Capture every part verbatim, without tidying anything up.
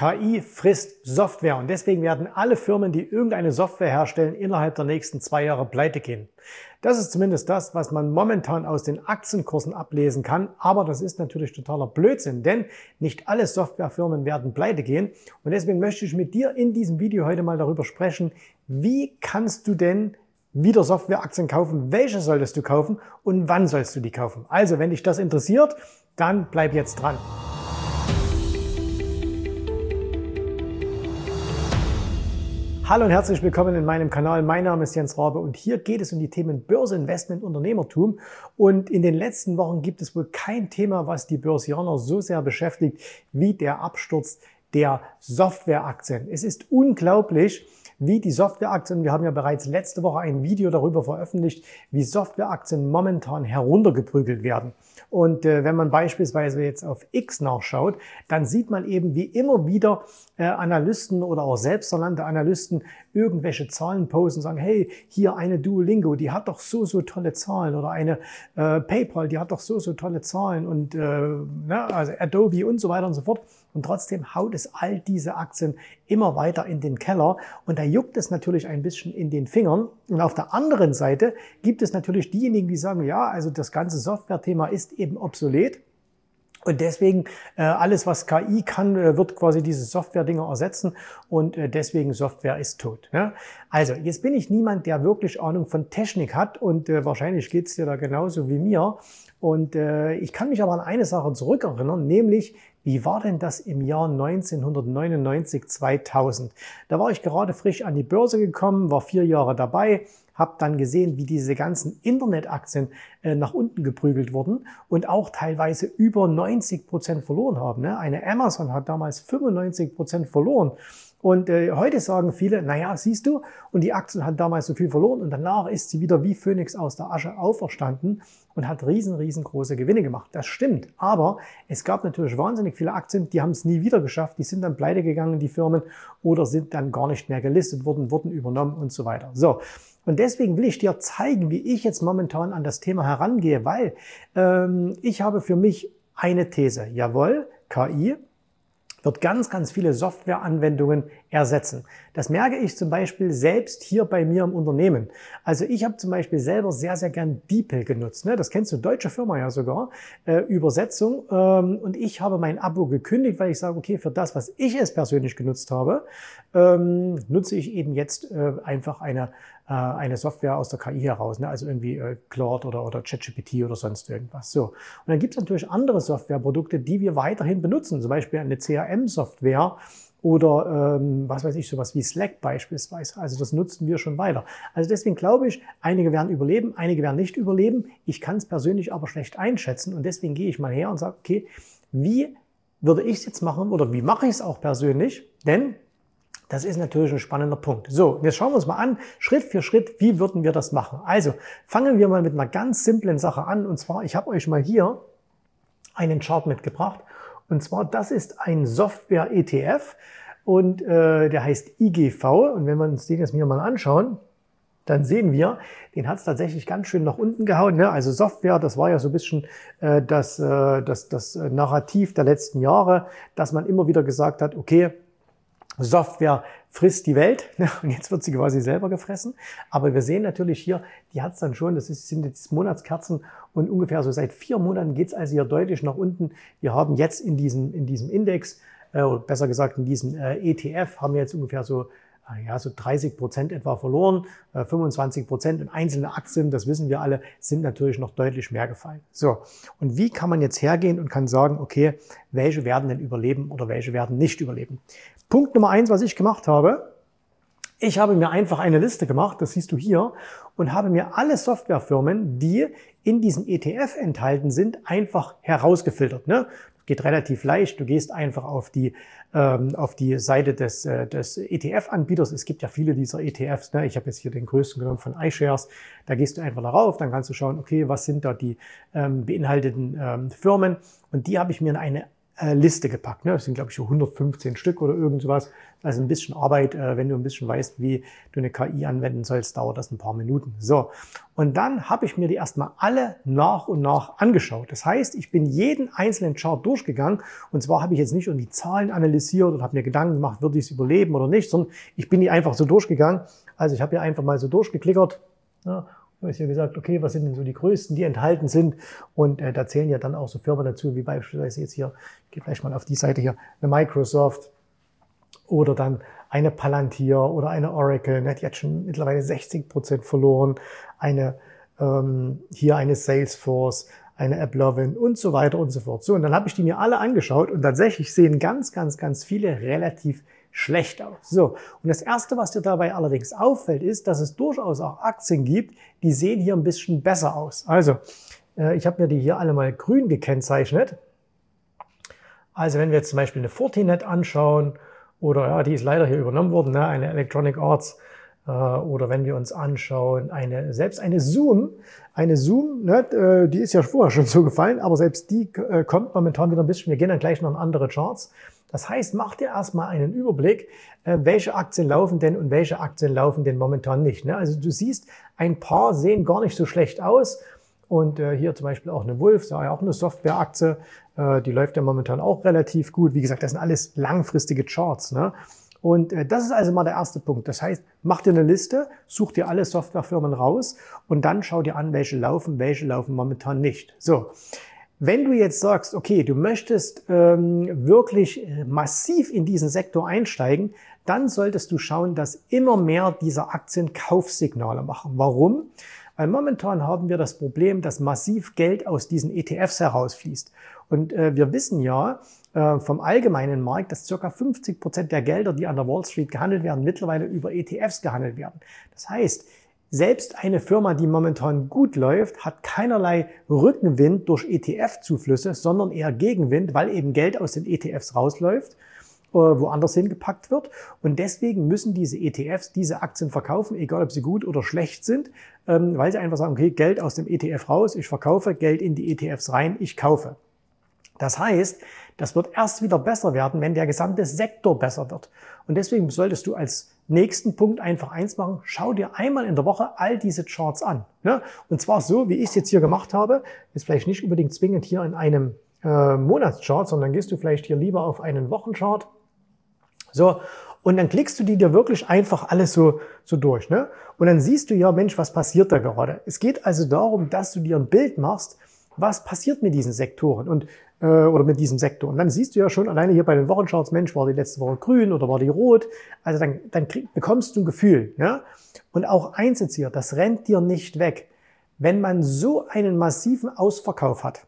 K I frisst Software und deswegen werden alle Firmen, die irgendeine Software herstellen, innerhalb der nächsten zwei Jahre pleite gehen. Das ist zumindest das, was man momentan aus den Aktienkursen ablesen kann, aber das ist natürlich totaler Blödsinn, denn nicht alle Softwarefirmen werden pleite gehen und deswegen möchte ich mit dir in diesem Video heute mal darüber sprechen, wie kannst du denn wieder Softwareaktien kaufen, welche solltest du kaufen und wann sollst du die kaufen. Also, wenn dich das interessiert, dann bleib jetzt dran. Hallo und herzlich willkommen in meinem Kanal. Mein Name ist Jens Rabe und hier geht es um die Themen Börse, Investment, Unternehmertum. Und in den letzten Wochen gibt es wohl kein Thema, was die Börsianer so sehr beschäftigt wie der Absturz der Softwareaktien. Es ist unglaublich, wie die Softwareaktien, wir haben ja bereits letzte Woche ein Video darüber veröffentlicht, wie Softwareaktien momentan heruntergeprügelt werden. Und äh, wenn man beispielsweise jetzt auf X nachschaut, dann sieht man eben, wie immer wieder äh, Analysten oder auch selbsternannte Analysten irgendwelche Zahlen posten und sagen, hey, hier eine Duolingo, die hat doch so, so tolle Zahlen oder eine äh, PayPal, die hat doch so, so tolle Zahlen und äh, ne, also Adobe und so weiter und so fort. Und trotzdem haut es all diese Aktien immer weiter in den Keller und da juckt es natürlich ein bisschen in den Fingern. Und auf der anderen Seite gibt es natürlich diejenigen, die sagen, ja, also das ganze Software-Thema ist eben obsolet. Und deswegen, äh, alles was K I kann, äh, wird quasi diese Software-Dinger ersetzen und äh, deswegen Software ist tot. Ne? Also, jetzt bin ich niemand, der wirklich Ahnung von Technik hat und äh, wahrscheinlich geht's dir da genauso wie mir. Und äh, ich kann mich aber an eine Sache zurückerinnern, nämlich, wie war denn das im Jahr neunzehnhundertneunundneunzig, zweitausend? Da war ich gerade frisch an die Börse gekommen, war vier Jahre dabei, habe dann gesehen, wie diese ganzen Internetaktien äh, nach unten geprügelt wurden und auch teilweise über neunzig Prozent verloren haben. Ne? Eine Amazon hat damals fünfundneunzig Prozent verloren. Und äh, heute sagen viele, naja, siehst du, und die Aktien hat damals so viel verloren und danach ist sie wieder wie Phönix aus der Asche auferstanden und hat riesen, riesengroße Gewinne gemacht. Das stimmt, aber es gab natürlich wahnsinnig viele Aktien, die haben es nie wieder geschafft, die sind dann pleite gegangen, die Firmen, oder sind dann gar nicht mehr gelistet worden, wurden übernommen und so weiter. So. Und deswegen will ich dir zeigen, wie ich jetzt momentan an das Thema herangehe, weil ähm, ich habe für mich eine These. Jawohl, K I wird ganz, ganz viele Softwareanwendungen ersetzen. Das merke ich zum Beispiel selbst hier bei mir im Unternehmen. Also ich habe zum Beispiel selber sehr, sehr gern DeepL genutzt. Ne? Das kennst du, deutsche Firma ja sogar, äh, Übersetzung. Ähm, und ich habe mein Abo gekündigt, weil ich sage, okay, für das, was ich es persönlich genutzt habe, ähm, nutze ich eben jetzt äh, einfach eine äh, eine Software aus der K I heraus, ne? Also irgendwie äh, Claude oder, oder ChatGPT oder sonst irgendwas. So. Und dann gibt es natürlich andere Softwareprodukte, die wir weiterhin benutzen, zum Beispiel eine C R M-Software oder ähm, was weiß ich, sowas wie Slack beispielsweise. Also das nutzen wir schon weiter. Also deswegen glaube ich, einige werden überleben, einige werden nicht überleben. Ich kann es persönlich aber schlecht einschätzen und deswegen gehe ich mal her und sage, okay, wie würde ich es jetzt machen oder wie mache ich es auch persönlich? Denn das ist natürlich ein spannender Punkt. So, jetzt schauen wir uns mal an, Schritt für Schritt, wie würden wir das machen? Also, fangen wir mal mit einer ganz simplen Sache an. Und zwar, ich habe euch mal hier einen Chart mitgebracht. Und zwar, das ist ein Software-E T F und äh, der heißt I G V. Und wenn wir uns den jetzt mir mal anschauen, dann sehen wir, den hat es tatsächlich ganz schön nach unten gehauen. Ne? Also Software, das war ja so ein bisschen äh, das, äh, das, das Narrativ der letzten Jahre, dass man immer wieder gesagt hat, okay, Software frisst die Welt und jetzt wird sie quasi selber gefressen. Aber wir sehen natürlich hier, die hat es dann schon, das ist, sind jetzt Monatskerzen und ungefähr so seit vier Monaten geht es also hier deutlich nach unten. Wir haben jetzt in diesem, in diesem Index, äh, oder besser gesagt in diesem äh, E T F, haben wir jetzt ungefähr so ja, so dreißig Prozent etwa verloren, äh, fünfundzwanzig Prozent in einzelne Aktien, das wissen wir alle, sind natürlich noch deutlich mehr gefallen. So, und wie kann man jetzt hergehen und kann sagen, okay, welche werden denn überleben oder welche werden nicht überleben? Punkt Nummer eins, was ich gemacht habe, ich habe mir einfach eine Liste gemacht, das siehst du hier, und habe mir alle Softwarefirmen, die in diesem E T F enthalten sind, einfach herausgefiltert. Ne? Geht relativ leicht. Du gehst einfach auf die ähm, auf die Seite des äh, des E T F-Anbieters. Es gibt ja viele dieser E T Fs. Ne? Ich habe jetzt hier den größten genommen von iShares. Da gehst du einfach darauf, dann kannst du schauen, okay, was sind da die ähm, beinhalteten ähm, Firmen? Und die habe ich mir in eine äh, Liste gepackt. Ne? Das sind, glaube ich, so hundertfünfzehn Stück oder irgend sowas. Also ein bisschen Arbeit, äh, wenn du ein bisschen weißt, wie du eine K I anwenden sollst, dauert das ein paar Minuten. So, und dann habe ich mir die erstmal alle nach und nach angeschaut. Das heißt, ich bin jeden einzelnen Chart durchgegangen und zwar habe ich jetzt nicht irgendwie Zahlen analysiert oder habe mir Gedanken gemacht, würde ich es überleben oder nicht, sondern ich bin die einfach so durchgegangen. Also ich habe hier einfach mal so durchgeklickert. Ja, habe ich hier gesagt, okay, was sind denn so die größten, die enthalten sind? Und äh, da zählen ja dann auch so Firmen dazu, wie beispielsweise jetzt hier, ich gehe gleich mal auf die Seite hier, eine Microsoft oder dann eine Palantir oder eine Oracle, ne, die hat schon mittlerweile sechzig Prozent verloren, eine ähm, hier eine Salesforce, eine AppLovin und so weiter und so fort. So, und dann habe ich die mir alle angeschaut und tatsächlich sehen ganz, ganz, ganz viele relativ schlecht aus. So, und das Erste, was dir dabei allerdings auffällt, ist, dass es durchaus auch Aktien gibt, die sehen hier ein bisschen besser aus. Also, äh, ich habe mir die hier alle mal grün gekennzeichnet. Also, wenn wir jetzt zum Beispiel eine Fortinet anschauen, oder ja, die ist leider hier übernommen worden, ne, eine Electronic Arts, äh, oder wenn wir uns anschauen, eine selbst eine Zoom, eine Zoom, ne, äh, die ist ja vorher schon so gefallen, aber selbst die äh, kommt momentan wieder ein bisschen. Wir gehen dann gleich noch in andere Charts. Das heißt, mach dir erstmal einen Überblick, äh, welche Aktien laufen denn und welche Aktien laufen denn momentan nicht. Ne? Also du siehst, ein paar sehen gar nicht so schlecht aus. Und äh, hier zum Beispiel auch eine Wolf, ja auch eine Softwareaktie, äh, die läuft ja momentan auch relativ gut. Wie gesagt, das sind alles langfristige Charts. Ne? Und äh, das ist also mal der erste Punkt. Das heißt, mach dir eine Liste, such dir alle Softwarefirmen raus und dann schau dir an, welche laufen, welche laufen momentan nicht. So. Wenn du jetzt sagst, okay, du möchtest ähm, wirklich massiv in diesen Sektor einsteigen, dann solltest du schauen, dass immer mehr dieser Aktien Kaufsignale machen. Warum? Weil momentan haben wir das Problem, dass massiv Geld aus diesen E T Fs herausfließt. Und äh, wir wissen ja äh, vom allgemeinen Markt, dass ca. fünfzig Prozent der Gelder, die an der Wall Street gehandelt werden, mittlerweile über E T Fs gehandelt werden. Das heißt, selbst eine Firma, die momentan gut läuft, hat keinerlei Rückenwind durch E T F-Zuflüsse, sondern eher Gegenwind, weil eben Geld aus den E T Fs rausläuft, woanders hingepackt wird. Und deswegen müssen diese E T Fs diese Aktien verkaufen, egal ob sie gut oder schlecht sind, weil sie einfach sagen, okay, Geld aus dem E T F raus, ich verkaufe, Geld in die E T Fs rein, ich kaufe. Das heißt, das wird erst wieder besser werden, wenn der gesamte Sektor besser wird. Und deswegen solltest du als nächsten Punkt einfach eins machen, schau dir einmal in der Woche all diese Charts an. Ne? Und zwar so, wie ich es jetzt hier gemacht habe, jetzt vielleicht nicht unbedingt zwingend hier in einem äh, Monatschart, sondern gehst du vielleicht hier lieber auf einen Wochenchart. So, und dann klickst du die dir wirklich einfach alles so, so durch. Ne? Und dann siehst du ja, Mensch, was passiert da gerade? Es geht also darum, dass du dir ein Bild machst, was passiert mit diesen Sektoren und äh, oder mit diesem Sektor. Und dann siehst du ja schon alleine hier bei den Wochencharts, Mensch, war die letzte Woche grün oder war die rot? Also dann, dann krieg, bekommst du ein Gefühl. Ja? Und auch eins jetzt hier, das rennt dir nicht weg. Wenn man so einen massiven Ausverkauf hat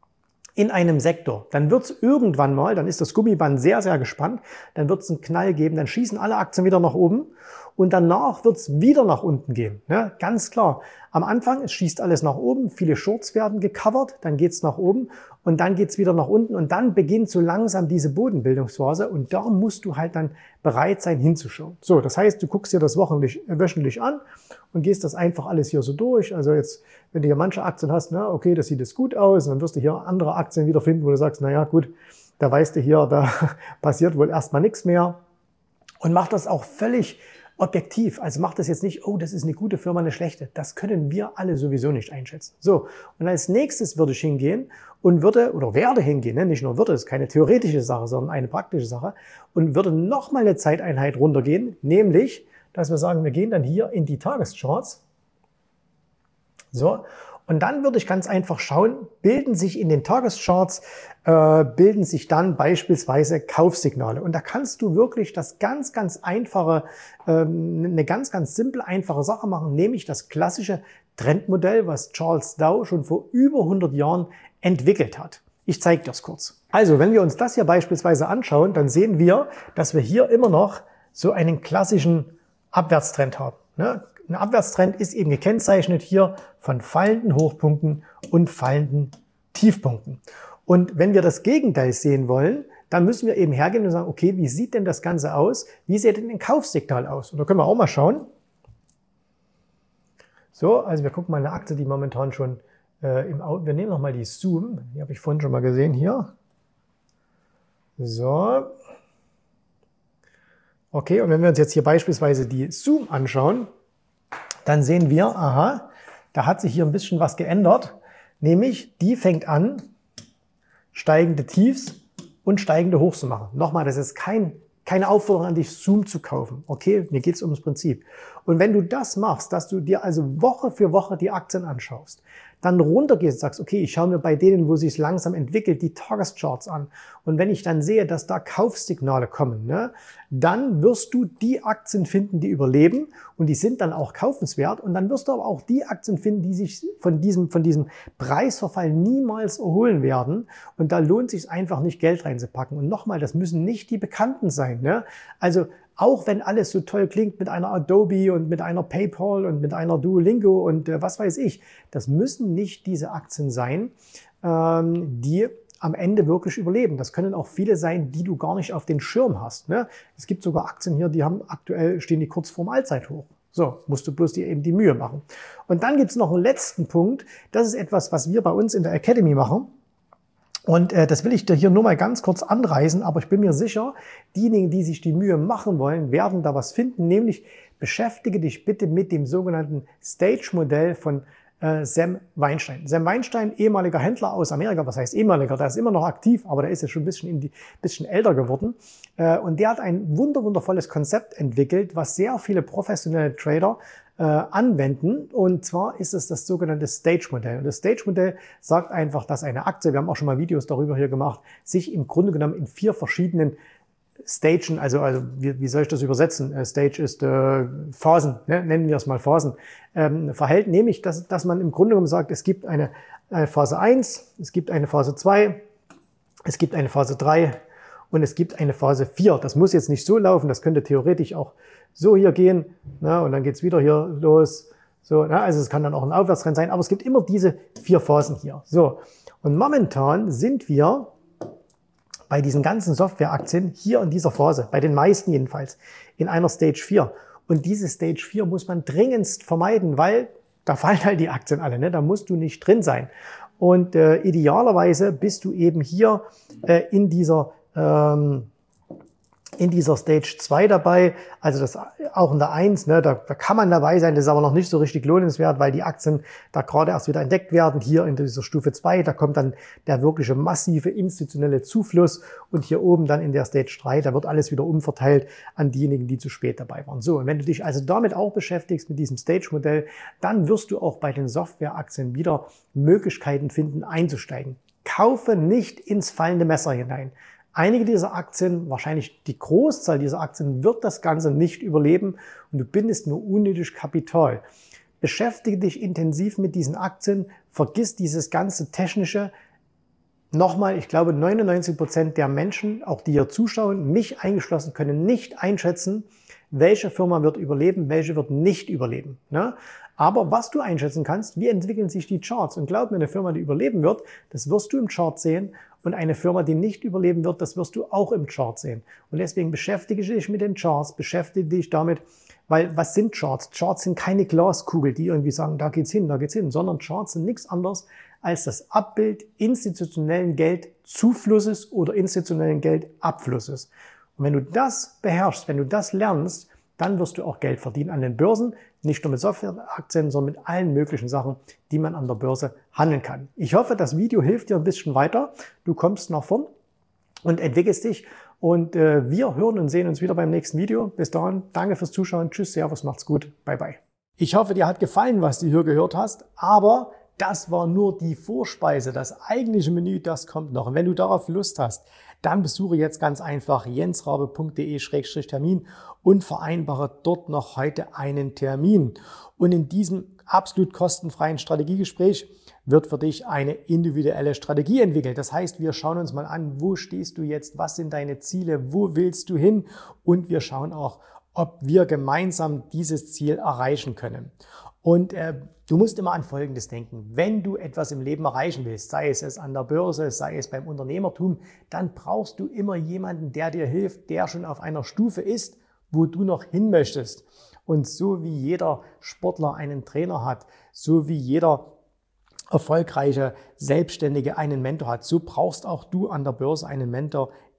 in einem Sektor, dann wird es irgendwann mal, dann ist das Gummiband sehr, sehr gespannt, dann wird es einen Knall geben, dann schießen alle Aktien wieder nach oben und danach wird es wieder nach unten gehen. Ja, ganz klar. Am Anfang, es schießt alles nach oben, viele Shorts werden gecovert, dann geht es nach oben und dann geht es wieder nach unten und dann beginnt so langsam diese Bodenbildungsphase und da musst du halt dann bereit sein hinzuschauen. So, das heißt, du guckst dir das wöchentlich, wöchentlich an und gehst das einfach alles hier so durch. Also jetzt, wenn du hier manche Aktien hast, na okay, das sieht jetzt gut aus, und dann wirst du hier andere Aktien wiederfinden, wo du sagst, naja gut, da weißt du hier, da passiert wohl erstmal nichts mehr. Und mach das auch völlig objektiv. Also mach das jetzt nicht, oh, das ist eine gute Firma, eine schlechte. Das können wir alle sowieso nicht einschätzen. So, und als nächstes würde ich hingehen und würde, oder werde hingehen, ne? Nicht nur würde, das ist keine theoretische Sache, sondern eine praktische Sache, und würde nochmal eine Zeiteinheit runtergehen, nämlich, dass wir sagen, wir gehen dann hier in die Tagescharts. So, und dann würde ich ganz einfach schauen, bilden sich in den Tagescharts, äh, bilden sich dann beispielsweise Kaufsignale. Und da kannst du wirklich das ganz, ganz einfache, ähm, eine ganz, ganz simple, einfache Sache machen, nämlich das klassische Trendmodell, was Charles Dow schon vor über hundert Jahren entwickelt hat. Ich zeige dir das kurz. Also, wenn wir uns das hier beispielsweise anschauen, dann sehen wir, dass wir hier immer noch so einen klassischen Abwärtstrend haben. Ne? Ein Abwärtstrend ist eben gekennzeichnet hier von fallenden Hochpunkten und fallenden Tiefpunkten. Und wenn wir das Gegenteil sehen wollen, dann müssen wir eben hergehen und sagen, okay, wie sieht denn das Ganze aus? Wie sieht denn ein Kaufsignal aus? Und da können wir auch mal schauen. So, also wir gucken mal eine Aktie, die momentan schon äh, im Auto, wir nehmen nochmal die Zoom, die habe ich vorhin schon mal gesehen hier. So. Okay, und wenn wir uns jetzt hier beispielsweise die Zoom anschauen, dann sehen wir, aha, da hat sich hier ein bisschen was geändert, nämlich die fängt an, steigende Tiefs und steigende Hochs zu machen. Nochmal, das ist kein, keine Aufforderung an dich, Zoom zu kaufen. Okay, mir geht es ums Prinzip. Und wenn du das machst, dass du dir also Woche für Woche die Aktien anschaust, dann runtergehst und sagst, okay, ich schaue mir bei denen, wo sich langsam entwickelt, die Tagescharts an. Und wenn ich dann sehe, dass da Kaufsignale kommen, ne, dann wirst du die Aktien finden, die überleben und die sind dann auch kaufenswert. Und dann wirst du aber auch die Aktien finden, die sich von diesem, von diesem Preisverfall niemals erholen werden. Und da lohnt es sich einfach nicht, Geld reinzupacken. Und nochmal, das müssen nicht die Bekannten sein. Ne? Also auch wenn alles so toll klingt mit einer Adobe und mit einer PayPal und mit einer Duolingo und äh, was weiß ich, das müssen nicht diese Aktien sein, ähm, die am Ende wirklich überleben. Das können auch viele sein, die du gar nicht auf den Schirm hast. Ne? Es gibt sogar Aktien hier, die haben aktuell, stehen die kurz vorm Allzeithoch. So, musst du bloß dir eben die Mühe machen. Und dann gibt es noch einen letzten Punkt. Das ist etwas, was wir bei uns in der Academy machen. Und äh, das will ich dir hier nur mal ganz kurz anreißen, aber ich bin mir sicher, diejenigen, die sich die Mühe machen wollen, werden da was finden, nämlich beschäftige dich bitte mit dem sogenannten Stage-Modell von äh, Sam Weinstein. Sam Weinstein, ehemaliger Händler aus Amerika, was heißt ehemaliger, der ist immer noch aktiv, aber der ist ja schon ein bisschen, in die, bisschen älter geworden. Äh, und der hat ein wunder, wundervolles Konzept entwickelt, was sehr viele professionelle Trader Äh, anwenden. Und zwar ist es das sogenannte Stage-Modell. Und das Stage-Modell sagt einfach, dass eine Aktie, wir haben auch schon mal Videos darüber hier gemacht, sich im Grunde genommen in vier verschiedenen Stagen, also, also wie, wie soll ich das übersetzen? Äh, Stage ist äh, Phasen, ne? Nennen wir es mal Phasen, ähm, verhält, nämlich, dass, dass man im Grunde genommen sagt, es gibt eine, eine Phase eins, es gibt eine Phase zwei, es gibt eine Phase drei und es gibt eine Phase vier. Das muss jetzt nicht so laufen, das könnte theoretisch auch so hier gehen, na, und dann geht's wieder hier los. So, na, also es kann dann auch ein Aufwärtstrend sein, aber es gibt immer diese vier Phasen hier. So, und momentan sind wir bei diesen ganzen Softwareaktien hier in dieser Phase, bei den meisten jedenfalls, in einer Stage vier. Und diese Stage vier muss man dringendst vermeiden, weil da fallen halt die Aktien alle, ne? Da musst du nicht drin sein. Und äh, idealerweise bist du eben hier äh, in dieser ähm, in dieser Stage zwei dabei, also das auch in der eins, ne, da, da kann man dabei sein, das ist aber noch nicht so richtig lohnenswert, weil die Aktien da gerade erst wieder entdeckt werden. Hier in dieser Stufe zwei, da kommt dann der wirkliche massive institutionelle Zufluss und hier oben dann in der Stage drei, da wird alles wieder umverteilt an diejenigen, die zu spät dabei waren. So, und wenn du dich also damit auch beschäftigst, mit diesem Stage-Modell, dann wirst du auch bei den Softwareaktien wieder Möglichkeiten finden, einzusteigen. Kaufe nicht ins fallende Messer hinein. Einige dieser Aktien, wahrscheinlich die Großzahl dieser Aktien, wird das Ganze nicht überleben und du bindest nur unnötig Kapital. Beschäftige dich intensiv mit diesen Aktien, vergiss dieses ganze Technische. Nochmal, ich glaube, neunundneunzig Prozent der Menschen, auch die hier zuschauen, mich eingeschlossen, können nicht einschätzen, welche Firma wird überleben, welche wird nicht überleben. Ne? Aber was du einschätzen kannst, wie entwickeln sich die Charts? Und glaub mir, eine Firma, die überleben wird, das wirst du im Chart sehen. Und eine Firma, die nicht überleben wird, das wirst du auch im Chart sehen. Und deswegen beschäftige dich mit den Charts, beschäftige dich damit, weil was sind Charts? Charts sind keine Glaskugel, die irgendwie sagen, da geht's hin, da geht's hin, sondern Charts sind nichts anderes als das Abbild institutionellen Geldzuflusses oder institutionellen Geldabflusses. Und wenn du das beherrschst, wenn du das lernst, dann wirst du auch Geld verdienen an den Börsen, nicht nur mit Softwareaktien, sondern mit allen möglichen Sachen, die man an der Börse handeln kann. Ich hoffe, das Video hilft dir ein bisschen weiter. Du kommst nach vorn und entwickelst dich. Und äh, wir hören und sehen uns wieder beim nächsten Video. Bis dahin, danke fürs Zuschauen. Tschüss, Servus, macht's gut. Bye, bye. Ich hoffe, dir hat gefallen, was du hier gehört hast, aber das war nur die Vorspeise. Das eigentliche Menü, das kommt noch. Und wenn du darauf Lust hast, dann besuche jetzt ganz einfach jensrabe punkt de Schrägstrich Termin und vereinbare dort noch heute einen Termin. Und in diesem absolut kostenfreien Strategiegespräch wird für dich eine individuelle Strategie entwickelt. Das heißt, wir schauen uns mal an, wo stehst du jetzt, was sind deine Ziele, wo willst du hin? Und wir schauen auch, ob wir gemeinsam dieses Ziel erreichen können. Und äh, du musst immer an Folgendes denken. Wenn du etwas im Leben erreichen willst, sei es es an der Börse, sei es beim Unternehmertum, dann brauchst du immer jemanden, der dir hilft, der schon auf einer Stufe ist, wo du noch hin möchtest. Und so wie jeder Sportler einen Trainer hat, so wie jeder erfolgreiche Selbstständige einen Mentor hat, so brauchst auch du an der Börse einen Mentor,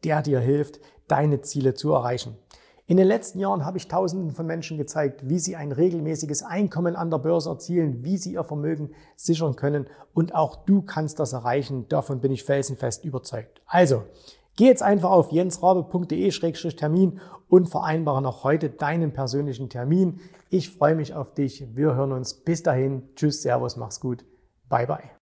der dir hilft, deine Ziele zu erreichen. In den letzten Jahren habe ich Tausenden von Menschen gezeigt, wie sie ein regelmäßiges Einkommen an der Börse erzielen, wie sie ihr Vermögen sichern können und auch du kannst das erreichen. Davon bin ich felsenfest überzeugt. Also, geh jetzt einfach auf jensrabe punkt de Schrägstrich Termin und vereinbare noch heute deinen persönlichen Termin. Ich freue mich auf dich. Wir hören uns. Bis dahin. Tschüss, Servus, mach's gut. Bye, bye.